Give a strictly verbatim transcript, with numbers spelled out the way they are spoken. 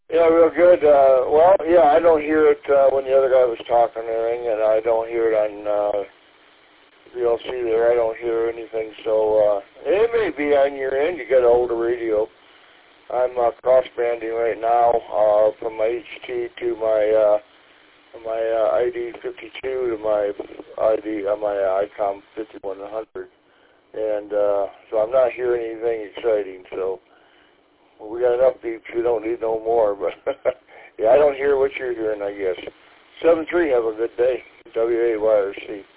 Yeah, real good. Uh, well, yeah, I don't hear it uh, when the other guy was talking or anything, and I don't hear it on uh, V L C there. I don't hear anything, so uh, it may be on your end. You got an older radio. I'm uh, cross-banding right now uh, from my H T to my uh, my uh, I D fifty-two to my I D uh, my uh, ICOM fifty-one hundred, and uh, so I'm not hearing anything exciting. So well, we got enough beeps. We don't need no more. But yeah, I don't hear what you're hearing. I guess seven three. Have a good day. W A Y R C.